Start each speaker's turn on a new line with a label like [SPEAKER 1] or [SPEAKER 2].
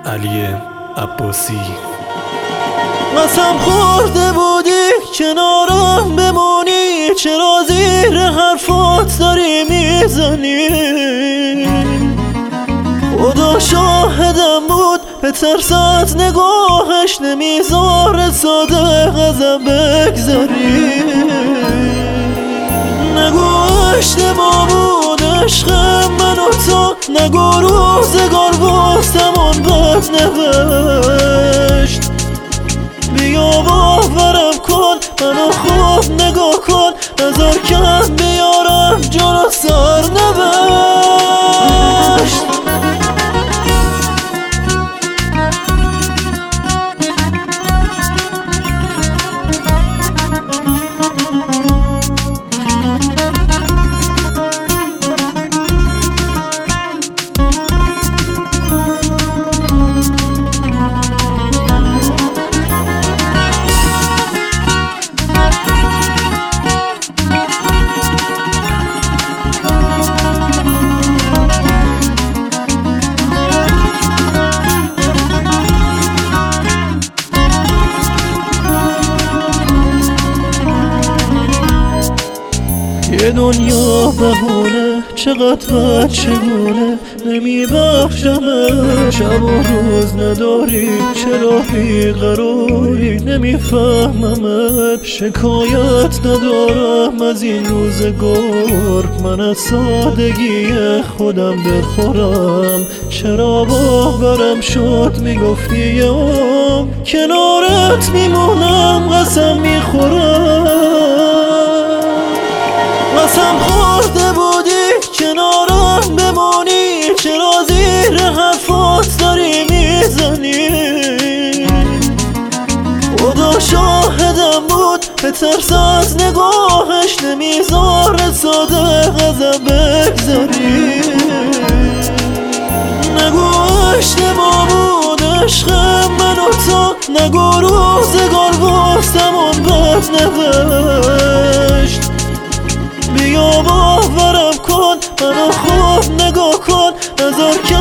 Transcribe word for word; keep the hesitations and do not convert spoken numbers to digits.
[SPEAKER 1] علی عباسی.
[SPEAKER 2] قسم خورده بودی کنارم بمونی، چرا زیر حرفات داری میزنی؟ خدا شاهدم بود به ترسات نگاهش نمیذاره ساده غضب بگذاری. نگو اشتباه بود عشق من و تو، نگو روزگار واسمون بد نوشت. بیا باورم کن منو خوب نگاه کن، نظر کم بیارم جلو سرنوشت. یه دنیا بهونه چقدر بد چگونه نمیبخشمه. شب و روز نداری چرا بیقراری نمیفهممت. شکایت ندارم از این روزگار، من از سادگی خودم بخورم. چرا باورم شد میگفتی یه عمر کنارت میمونم قسم میخورم. قسم خورده بودی کنارم بمونی، چرا زیر حرفات داری میزنی؟ خدا شاهدم بود به ترس از نگاهش نمیذاره ساده غضب بگذاری. نگو اشتباه بود عشق من و تو، نگو روزگار واسمون بد نوشت. بیا باورم کن منو خوب نگاه کن، نظر